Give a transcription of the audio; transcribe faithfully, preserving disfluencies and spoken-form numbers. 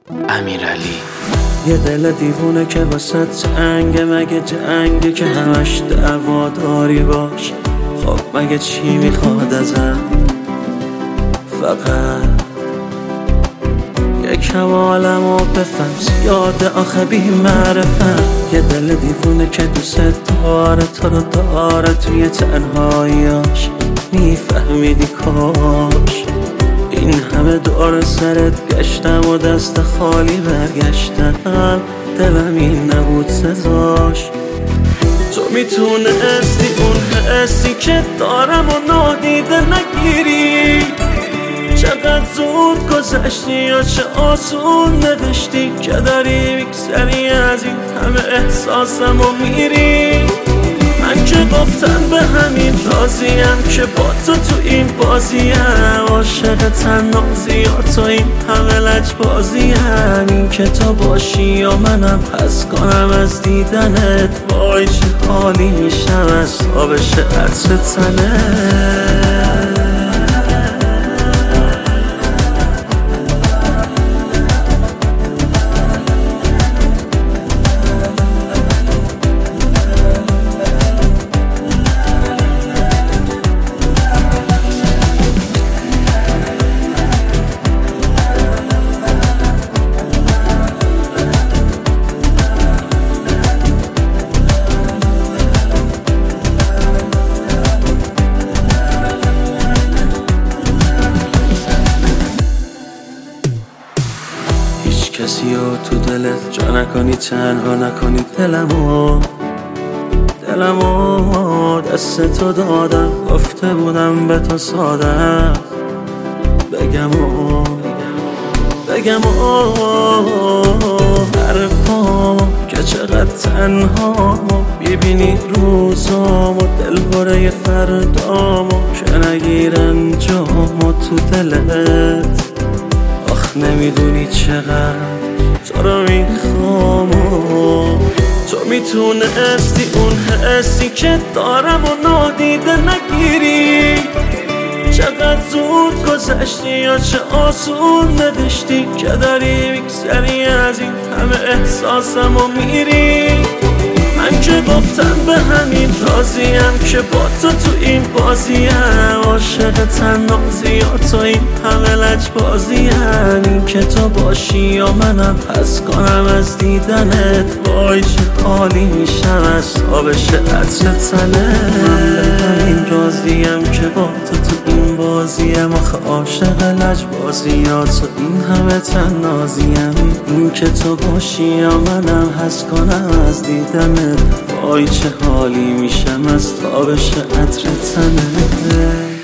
امیرعلی. یه دل دیوونه که واسه جنگ، مگه جنگی که همش دعوا داری باش؟ خب مگه چی میخواد ازم؟ فقط یکم عالمو بفهم، زیاده آخه بی معرفم. یه دل دیوونه که دوست داره، تو رو داره توی تنهاییاش. میفهمیدی کاش این همه دور سرت گشتم و دست خالی برگشتم، دلم این نبود سزاش. تو میتونستی اون حسی که دارم و نادیده نگیری. چقدر زود گذشتی یا چه آسون نوشتی که داری میگذری از این همه احساسم و میری. من که گفتم به همین راضیم که با تو تو این بازیم، عاشق تنازی یا تو این همه لجبازیم. این که تو باشی یا منم پس کنم از دیدنت، وای چه حالی میشم از تابش عطر تنت. کسی رو تو دلت جا نکنی، تنها نکنی دلمو. دلمو دست تو دادم، گفته بودم به تو ساده بگم و بگم و حرفامو که چقدر تنها ببینی روزامو، دل بره فردامو که نگیرن جامو تو دلت. آخ نمیدونی چقدر تو رو میخوام، تو میتونستی اون حسی که دارم و نادیده نگیری. چقدر زود گذشتی یا چه آسون نوشتی که داری میگذری از این همه احساسم و میری. من که گفتم به همین راضیم که با تو تو این بازیم، عاشق تنازی یا تو این همه لجبازیم. این که تو باشی یا منم پس کنم از دیدنت، وای چه حالی میشم از تابش عطر تنت. من به همین راضیم که با تو تو این بازیم، آخه عاشق لجبازی یا تو این همه تنازیم. این که تو باشی یا منم حس کنم از دیدنت، وای چه حالی میشم از تابش عطر تنت.